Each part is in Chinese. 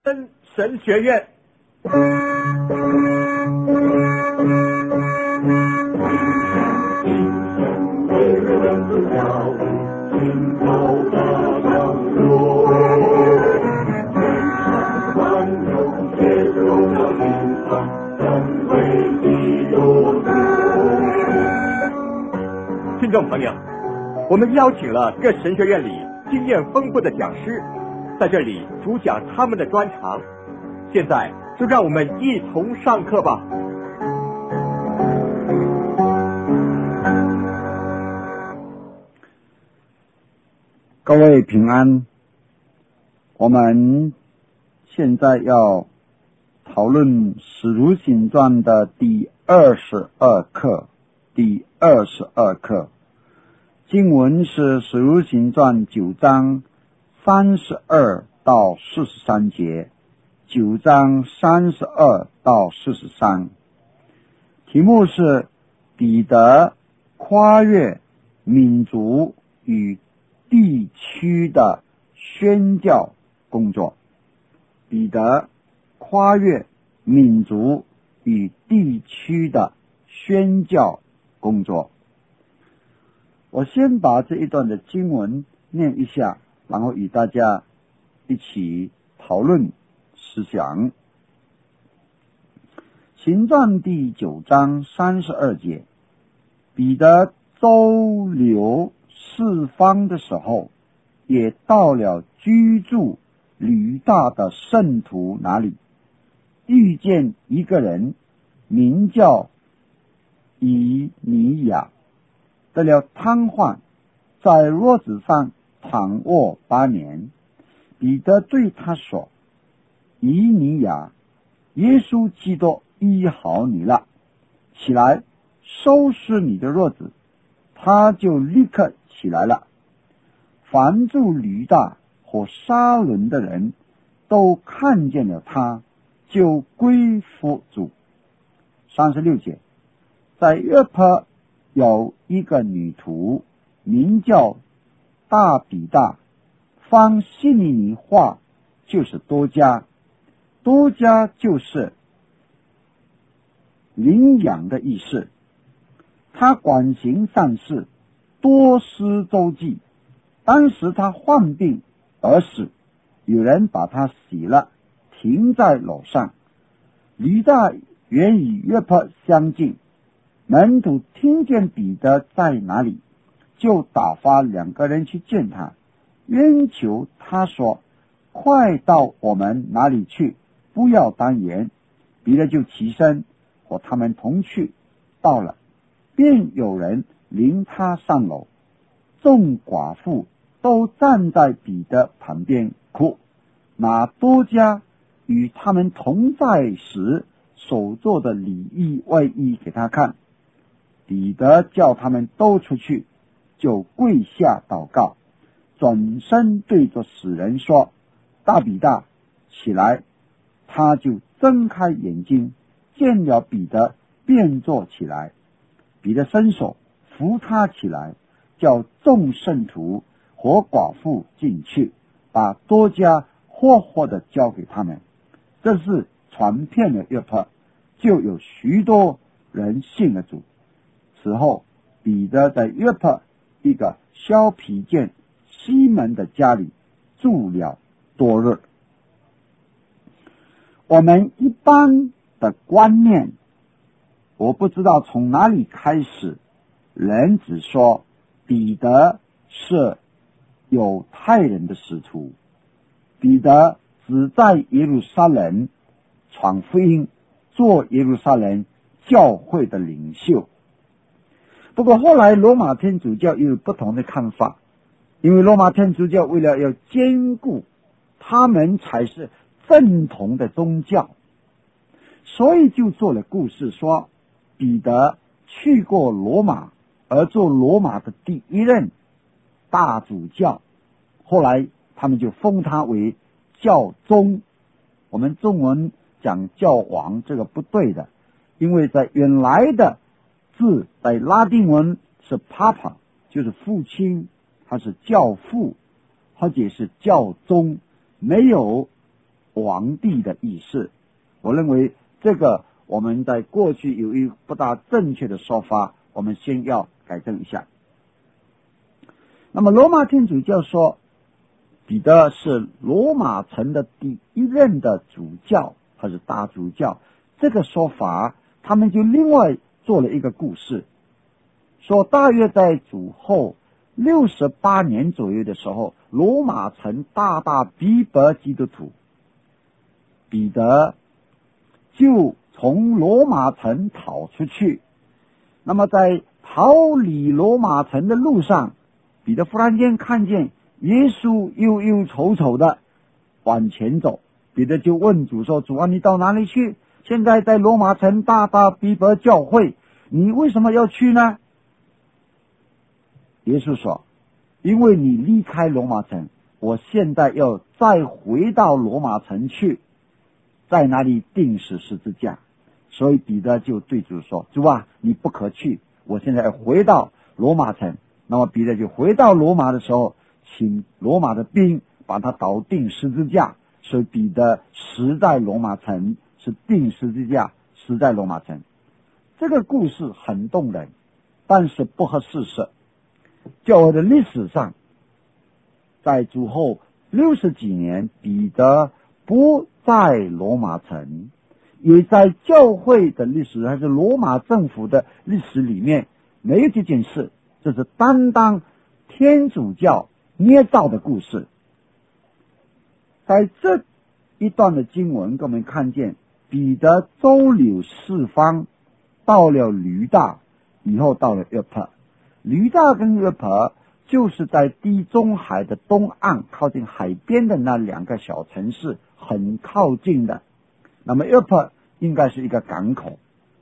神学院。听众朋友，我们邀请了各神学院里经验丰富的讲师，在这里主讲他们的专长。现在就让我们一同上课吧。 各位平安，我们现在要讨论《使徒行传》的第22课。经文是《使徒行传》9章32到43节，9章32到43。题目是彼得跨越民族与地区的宣教工作。彼得跨越民族与地区的宣教工作。我先把这一段的经文念一下，然后与大家一起讨论思想。行传第9章32节，彼得周游四方的时候，也到了居住吕大的圣徒那里，遇见一个人名叫以尼亚，得了瘫痪，在褥子上躺卧8年。彼得对他说：以尼亚，耶稣基督医好你了，起来收拾你的褥子。他就立刻起来了。凡住吕大和沙伦的人都看见了他，就归服主。36节，在约帕有一个女徒，名叫大比大，方希利尼话就是多加，多加就是领养的意思。他管行善事，多施周济。当时他患病而死，有人把他洗了，停在楼上。吕大原与约帕相近，门徒听见彼得在哪里，就打发2个人去见他，冤求他说：快到我们哪里去，不要单言。彼得就起身和他们同去，到了，便有人领他上楼。众寡妇都站在彼得旁边哭，拿多加与他们同在时所做的礼衣外衣给他看。彼得叫他们都出去，就跪下祷告，转身对着死人说：大比大，起来。他就睁开眼睛，见了彼得，便坐起来。彼得伸手扶他起来，叫众圣徒和寡妇进去，把多加活活的交给他们。这是传遍了约帕，就有许多人信了主。此后，彼得在约帕一个削皮匠西门的家里住了多日。我们一般的观念，我不知道从哪里开始，人只说彼得是犹太人的使徒，彼得只在耶路撒冷传福音，做耶路撒冷教会的领袖。不过后来罗马天主教又有不同的看法，因为罗马天主教为了要兼顾他们才是正统的宗教，所以就做了故事，说彼得去过罗马，而做罗马的第一任大主教，后来他们就封他为教宗。我们中文讲教皇，这个不对的，因为在原来的字在拉丁文是 Papa， 就是父亲，他是教父或者是教宗，没有皇帝的意思。我认为这个我们在过去有一不大正确的说法，我们先要改正一下。那么罗马天主教说彼得是罗马城的第一任的主教，还是大主教，这个说法他们就另外做了一个故事，说大约在主后68年左右的时候，罗马城大大逼迫基督徒，彼得就从罗马城逃出去。那么在逃离罗马城的路上，彼得忽然间看见耶稣忧忧愁愁的往前走，彼得就问主说，主啊，你到哪里去？现在在罗马城大大逼迫教会，你为什么要去呢？耶稣说，因为你离开罗马城，我现在要再回到罗马城去，在那里钉死十字架。所以彼得就对主说，主啊，你不可去，我现在要回到罗马城。那么彼得就回到罗马的时候，请罗马的兵把他倒钉十字架，所以彼得死在罗马城，是钉十字架死在罗马城。这个故事很动人，但是不合事实。教会的历史上，在主后60几年，彼得不在罗马城，也在教会的历史还是罗马政府的历史里面没有这件事，这是单单天主教捏造的故事。在这一段的经文，我们看见彼得周游四方，到了吕大，以后到了约帕。吕大跟约帕就是在地中海的东岸，靠近海边的那两个小城市，很靠近的。那么约帕应该是一个港口。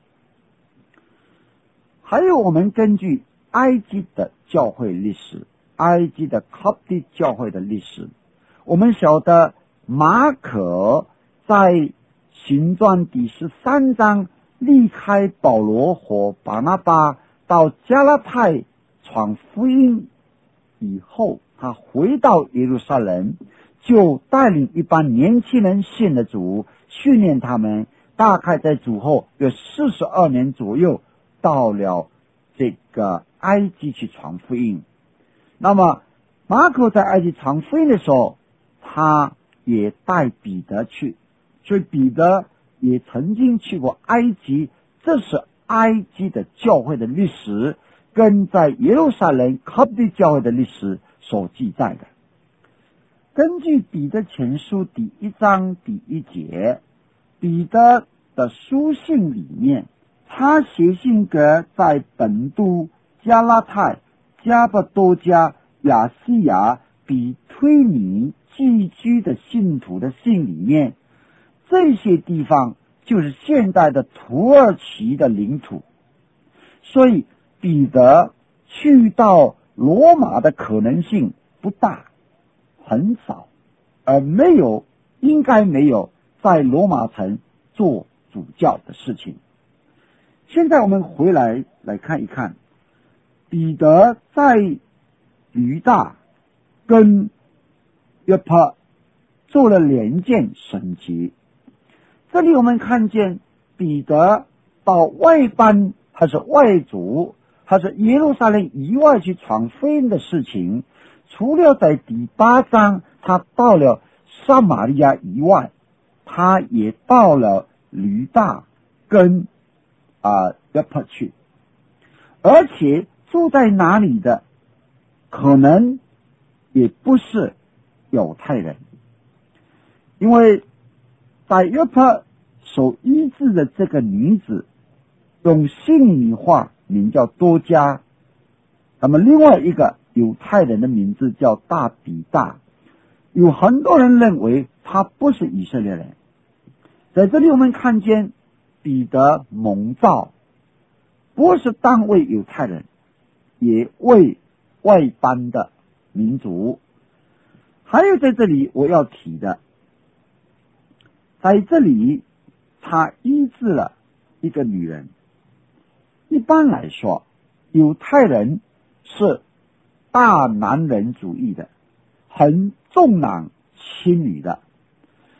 还有我们根据埃及的教会历史，埃及的卡蒂教会的历史，我们晓得马可在行传第13章离开保罗和巴拿巴到加拉太传福音以后，他回到耶路撒冷，就带领一帮年轻人信了主，训练他们，大概在主后约42年左右，到了这个埃及去传福音。那么马可在埃及传福音的时候，他也带彼得去，所以彼得也曾经去过埃及。这是埃及的教会的历史，跟在耶路撒冷卡蒂教会的历史所记载的。根据彼得前书第1章第1节，彼得的书信里面，他写信给在本都、加拉太、加巴多加、亚细亚、比推尼寄居的信徒的信里面，这些地方就是现在的土耳其的领土。所以彼得去到罗马的可能性不大，很少，而应该没有在罗马城做主教的事情。现在我们回来看一看，彼得在吕大跟约帕做了2件神迹。这里我们看见彼得到外邦还是外族还是耶路撒冷以外去传福音的事情，除了在第8章他到了撒玛利亚以外，他也到了吕大跟约帕去，而且住在哪里的可能也不是犹太人，因为在约帕所医治的这个女子用希利尼话名叫多加，那么另外一个犹太人的名字叫大比大，有很多人认为他不是以色列人。在这里我们看见彼得蒙召，不是单为犹太人，也为外邦的民族。还有在这里我要提的，在这里他医治了一个女人。一般来说，犹太人是大男人主义的，很重男轻女的。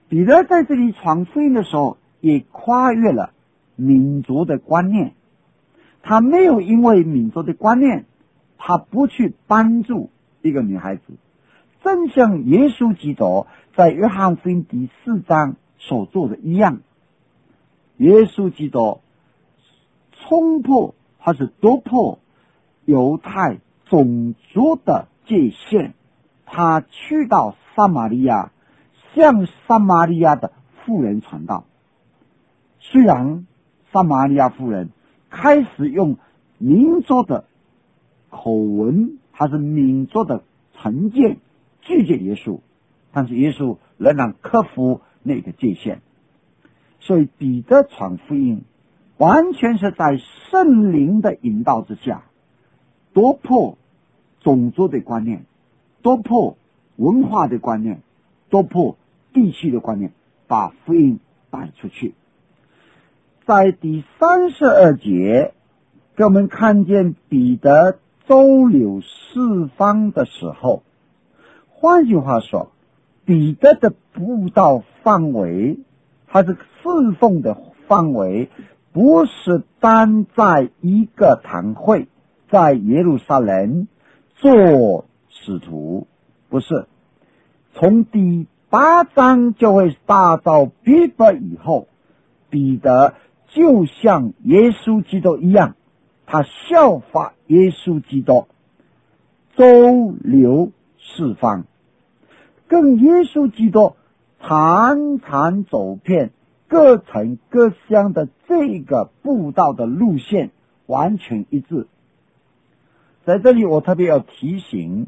彼得在这里传福音的时候，也跨越了民族的观念。他没有因为民族的观念，他不去帮助一个女孩子，正像耶稣基督在约翰福音第4章所做的一样。耶稣基督冲破还是突破犹太种族的界限，他去到撒玛利亚，向撒玛利亚的妇人传道。虽然撒玛利亚妇人开始用民族的口吻还是民族的成见拒绝耶稣，但是耶稣仍然克服那个界限。所以彼得传福音完全是在圣灵的引导之下，突破种族的观念，突破文化的观念，突破地区的观念，把福音带出去。在第32节，给我们看见彼得周流四方的时候，换句话说，彼得的布道范围还是侍奉的范围，不是单在一个堂会，在耶路撒冷做使徒，不是。从第8章就会大到彼得以后，彼得就像耶稣基督一样，他效法耶稣基督，周流四方，跟耶稣基督常常走遍各城各乡的这个布道的路线完全一致。在这里我特别要提醒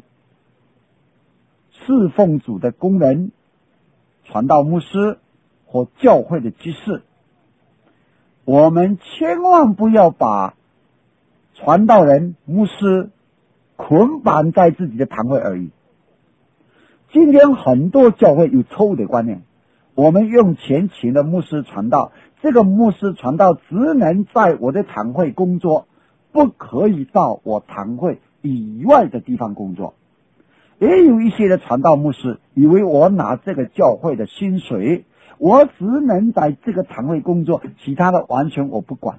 侍奉主的工人、传道牧师或教会的执事，我们千万不要把传道人、牧师捆绑在自己的堂会而已。今天很多教会有错误的观念，我们用钱请的牧师传道，这个牧师传道只能在我的堂会工作，不可以到我堂会以外的地方工作。也有一些的传道牧师以为我拿这个教会的薪水，我只能在这个堂会工作，其他的完全我不管。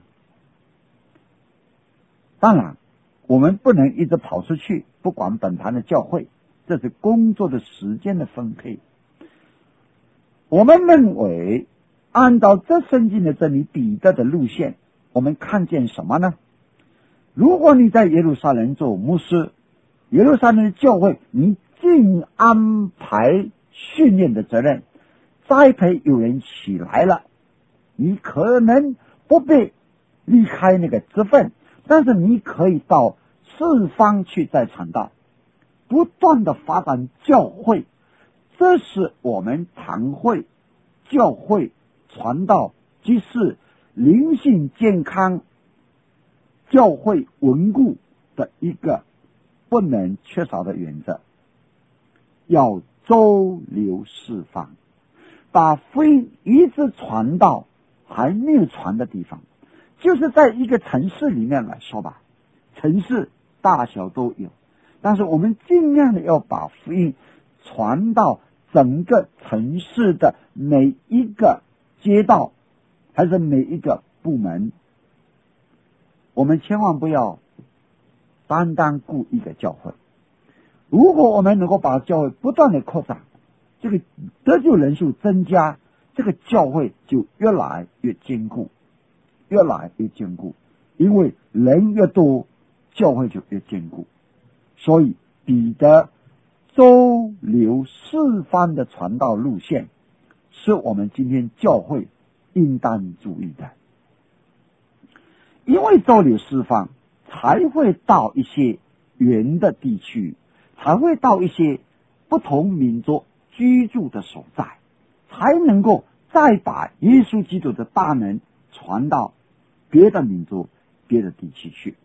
当然我们不能一直跑出去不管本堂的教会，这是工作的时间的分配。我们认为按照这圣经的真理，彼得的路线，我们看见什么呢？如果你在耶路撒冷做牧师，耶路撒冷的教会你尽安排训练的责任，栽培有人起来了，你可能不必离开那个职分，但是你可以到四方去再传道，不断的发展教会。这是我们堂会、教会、传道、即是灵性健康、教会稳固的一个不能缺少的原则。要周流四方，把福音一直传到还没有传的地方。就是在一个城市里面来说吧，城市大小都有，但是我们尽量的要把福音传到整个城市的每一个街道，还是每一个部门。我们千万不要单单顾一个教会。如果我们能够把教会不断的扩展，这个得救人数增加，这个教会就越来越坚固，越来越坚固。因为人越多，教会就越坚固。所以彼得周流四方的传道路线，是我们今天教会应当注意的。因为周流四方，才会到一些远的地区，才会到一些不同民族居住的所在，才能够再把耶稣基督的大能传到别的民族、别的地区去。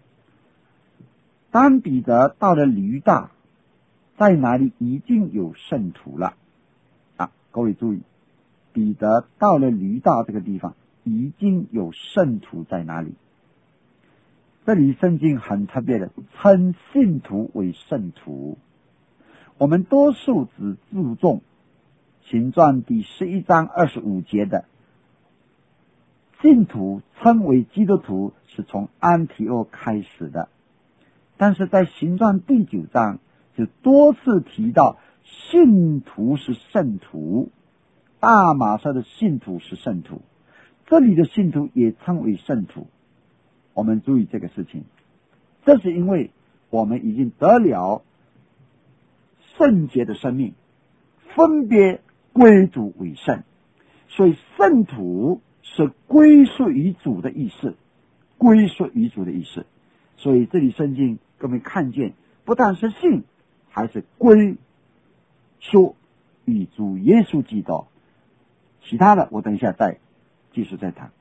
当彼得到了驴大，在哪里已经有圣徒了各位注意，彼得到了驴大这个地方，已经有圣徒在哪里？这里圣经很特别的称信徒为圣徒。我们多数只注重行传第11章25节的信徒称为基督徒是从安提阿开始的，但是在行传第9章就多次提到信徒是圣徒，大马色的信徒是圣徒，这里的信徒也称为圣徒。我们注意这个事情，这是因为我们已经得了圣洁的生命，分别归主为圣，所以圣徒是归属于主的意思，归属于主的意思。所以这里圣经给我们看见，不但是信，还是归属于主耶稣基督。其他的我等一下再继续再谈。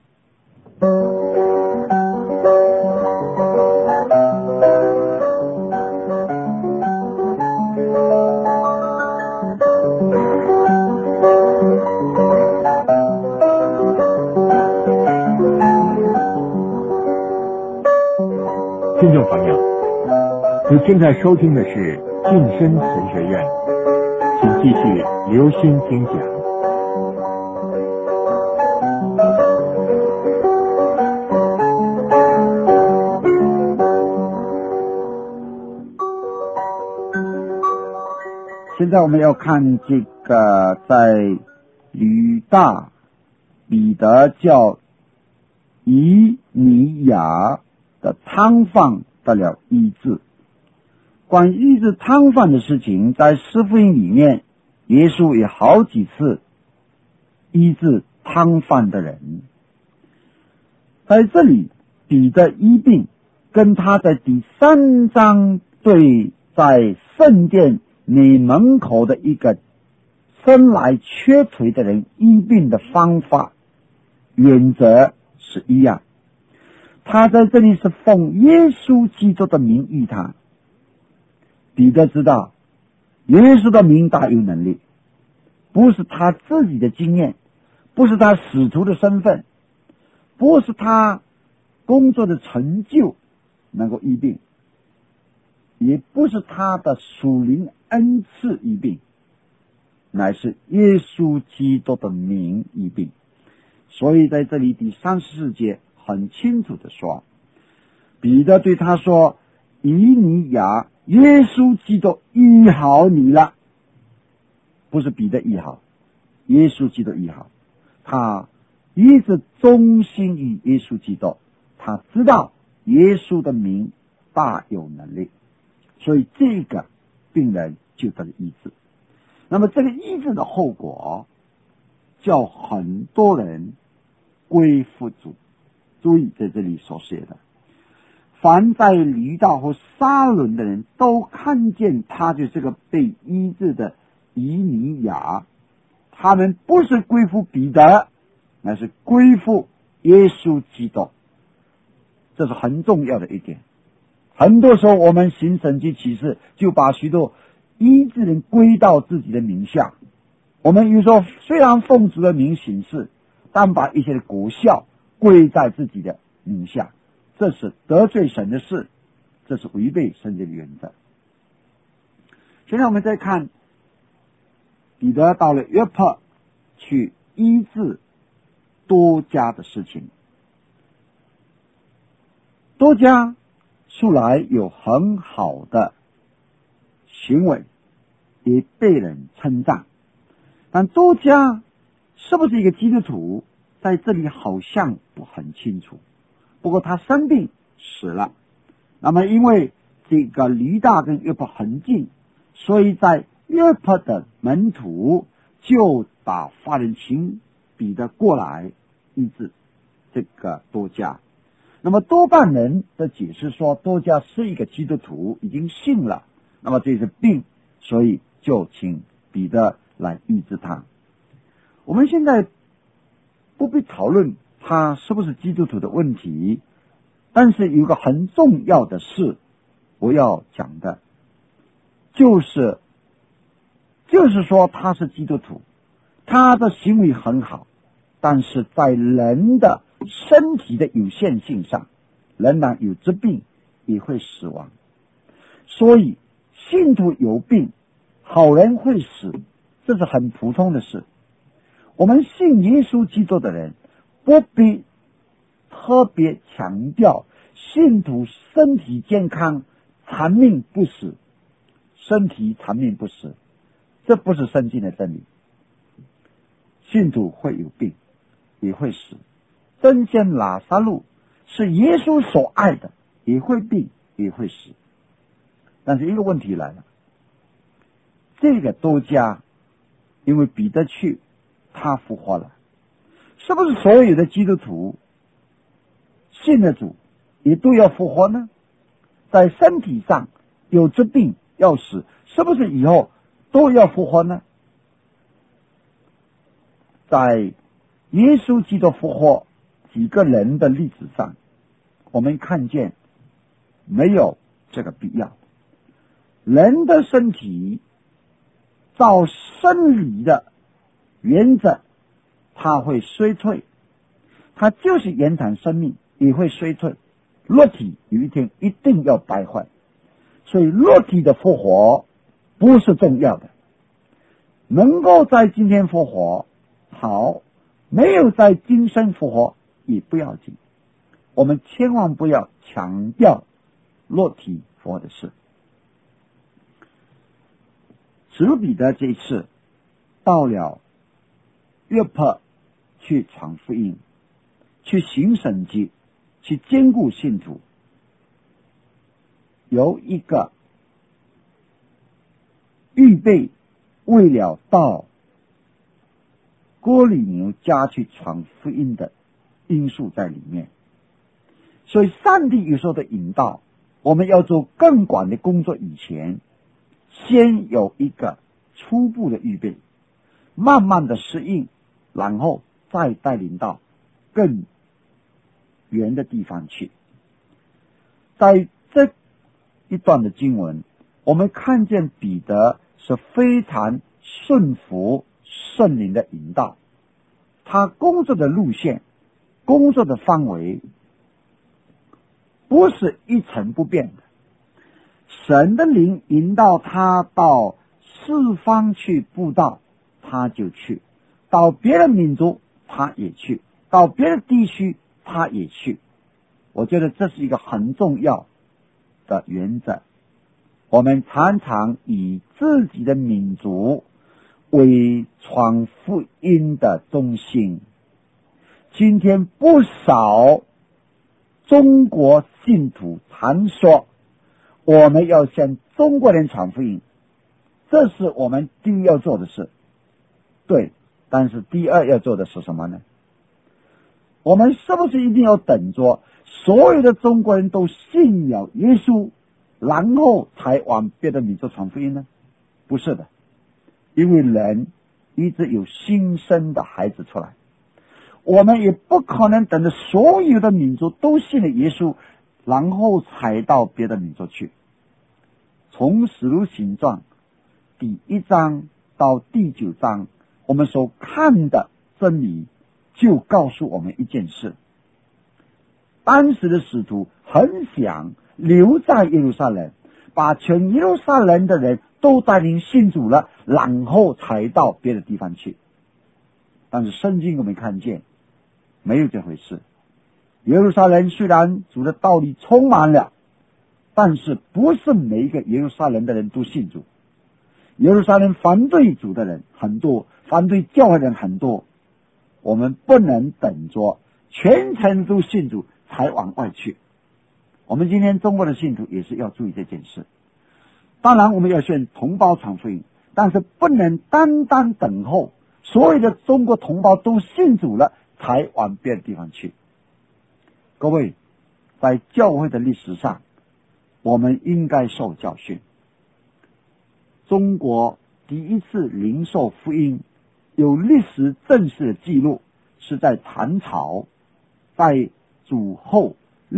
听众朋友，你现在收听的是晋升神学院，请继续留心听讲。 现在我们要看这个在吕大彼得叫以尼亚的汤饭得了医治。关于医治汤饭的事情，在四福音里面，耶稣也好几次医治汤饭的人。在这里，彼得医病跟他在第3章对在圣殿你门口的一个生来缺腿的人医病的方法原则是一样。他在这里是奉耶稣基督的名医他。彼得知道耶稣的名大有能力，不是他自己的经验，不是他使徒的身份，不是他工作的成就能够医病，也不是他的属灵恩赐医病，乃是耶稣基督的名医病。所以在这里第34节很清楚的说，彼得对他说，以尼亚，耶稣基督医好你了。不是彼得医好，耶稣基督医好。他一直忠心于耶稣基督，他知道耶稣的名大有能力，所以这个病人就得了医治。那么这个医治的后果叫很多人归附主。注意在这里所写的，凡在驴道和沙伦的人都看见他就这个被医治的以尼亚，他们不是归附彼得，乃是归附耶稣基督。这是很重要的一点。很多时候我们行神迹奇事，就把许多医治人归到自己的名下。我们有时候虽然奉主的名行事，但把一些的果效归在自己的名下，这是得罪神的事，这是违背圣经的原则。现在我们再看彼得到了约帕去医治多加的事情。多加素来有很好的行为，也被人称赞，但多加是不是一个基督徒，在这里好像不很清楚。不过他生病死了，那么因为这个驴大跟约帕很近，所以在约帕的门徒就把法人请彼得过来医治这个多加。那么多半人的解释说，多加是一个基督徒，已经信了，那么这是病，所以就请彼得来医治他。我们现在不必讨论他是不是基督徒的问题，但是有个很重要的事我要讲的，就是说他是基督徒，他的行为很好，但是在人的身体的有限性上，仍然有疾病，也会死亡。所以信徒有病，好人会死， 这是很普通的事。我们信耶稣基督的人不必特别强调信徒身体健康、长命不死，身体长命不死，这不是圣经的真理。信徒会有病，也会死。真仙拉撒路是耶稣所爱的，也会病，也会死。但是一个问题来了，这个多加，因为彼得去，他复活了，是不是所有的基督徒信了主也都要复活呢？在身体上有疾病要死，是不是以后都要复活呢？在耶稣基督复活几个人的例子上，我们看见没有这个必要。人的身体照生理的原则，它会衰退，它就是延长生命，也会衰退。肉体有一天一定要败坏，所以肉体的复活不是重要的。能够在今天复活好，没有在今生复活也不要紧。我们千万不要强调肉体复活的事。使徒彼得这一次到了约帕去传福音，去行神迹，去兼顾信徒，有一个预备为了到哥尼流家去传福音的因素在里面。所以上帝有时候的引导，我们要做更广的工作以前，先有一个初步的预备，慢慢的适应，然后再带领到更远的地方去。在这一段的经文，我们看见彼得是非常顺服圣灵的引导，他工作的路线、工作的范围不是一成不变的。神的灵引导他到四方去布道，他就去；到别的民族他也去，到别的地区他也去。我觉得这是一个很重要的原则。我们常常以自己的民族为传福音的中心。今天不少中国信徒常说，我们要向中国人传福音，这是我们第一要做的事。对，但是第二要做的是什么呢？我们是不是一定要等着所有的中国人都信了耶稣，然后才往别的民族传福音呢？不是的，因为人一直有新生的孩子出来，我们也不可能等着所有的民族都信了耶稣，然后才到别的民族去。从使徒行传第1章到第9章，我们所看的真理就告诉我们一件事：当时的使徒很想留在耶路撒冷，把全耶路撒冷的人都带领信主了，然后才到别的地方去。但是圣经我们看见没有这回事。耶路撒冷虽然主的道理充满了，但是不是每一个耶路撒冷的人都信主。耶路撒冷反对主的人很多，反对教会的人很多。我们不能等着全城都信主才往外去。我们今天中国的信徒也是要注意这件事。当然我们要向同胞传福音，但是不能单单等候所有的中国同胞都信主了才往别的地方去。各位，在教会的历史上，我们应该受教训。中国第一次领受福音有历史正式的记录，是在唐朝，在主后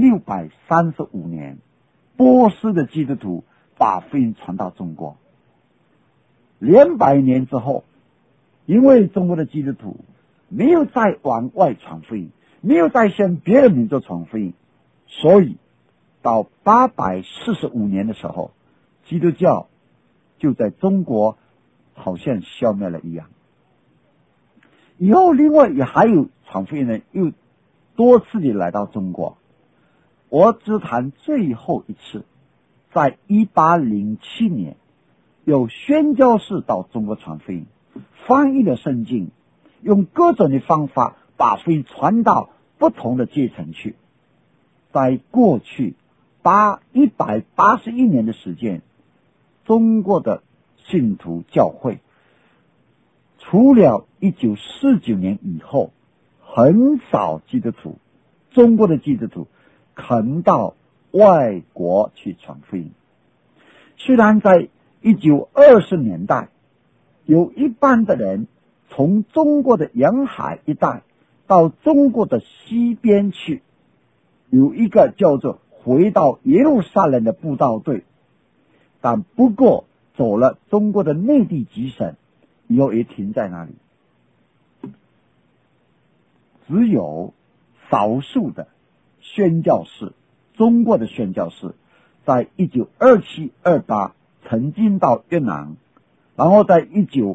635年，波斯的基督徒把福音传到中国。200年之后，因为中国的基督徒没有再往外传福音，没有再向别的民族传福音，所以到845年的时候，基督教就在中国好像消灭了一样。以后另外也还有传福音人又多次的来到中国。我只谈最后一次，在1807年有宣教士到中国传福音，翻译了圣经，用各种的方法把福音传到不同的阶层去。在过去181年的时间，中国的信徒教会除了1949年以后，很少基督徒，中国的基督徒肯到外国去传福音。虽然在1920年代有一半的人从中国的沿海一带到中国的西边去，有一个叫做回到耶路撒冷的布道队，但不过走了中国的内地几省以后也停在那里。只有少数的宣教士，中国的宣教士在1927、28曾经到越南，然后在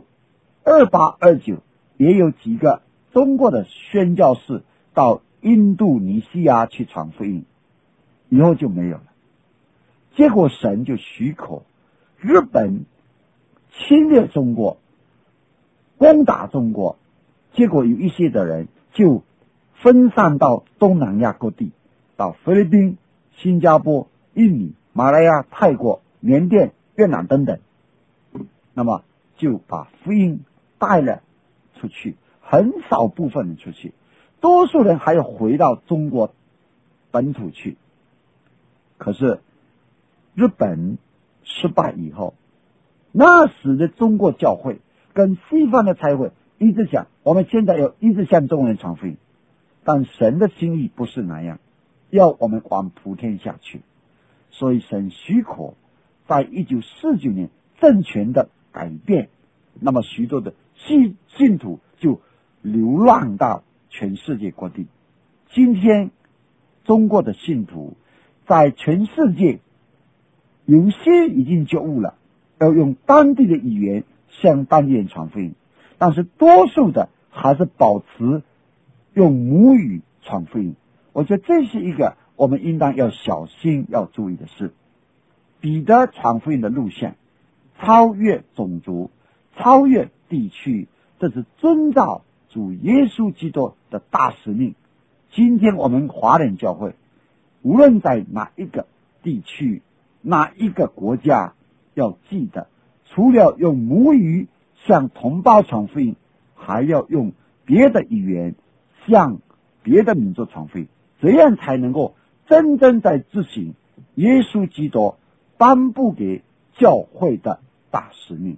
1928、29也有几个中国的宣教士到印度尼西亚去传福音，以后就没有了。结果神就许可日本侵略中国，攻打中国，结果有一些的人就分散到东南亚各地，到菲律宾、新加坡、印尼、马来亚、泰国、缅甸、越南等等，那么就把福音带了出去，很少部分人出去，多数人还要回到中国本土去。可是日本失败以后，那时的中国教会跟西方的差会一直讲，我们现在要一直向中国人传福音，但神的心意不是那样，要我们往普天下去。所以神许可在1949年政权的改变，那么许多的信徒就流浪到全世界各地。今天中国的信徒在全世界有些已经觉悟了，要用当地的语言向当地人传福音，但是多数的还是保持用母语传福音。我觉得这是一个我们应当要小心要注意的事。彼得传福音的路线超越种族，超越地区，这是遵照主耶稣基督的大使命。今天我们华人教会无论在哪一个地区，哪一个国家，要记得除了用母语向同胞传福音，还要用别的语言向别的民族传福音，这样才能够真正在执行耶稣基督颁布给教会的大使命。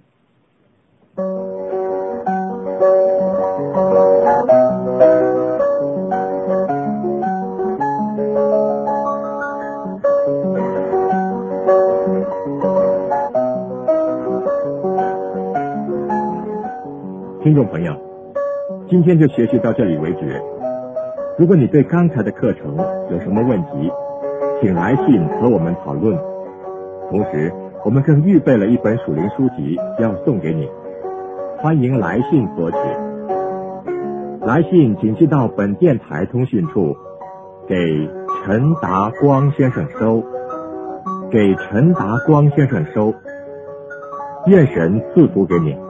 听众朋友，今天就学习到这里为止。如果你对刚才的课程有什么问题，请来信和我们讨论。同时我们更预备了一本属灵书籍要送给你，欢迎来信索取。来信请寄到本电台通讯处，给陈达光先生收，给陈达光先生收。愿神赐福给你。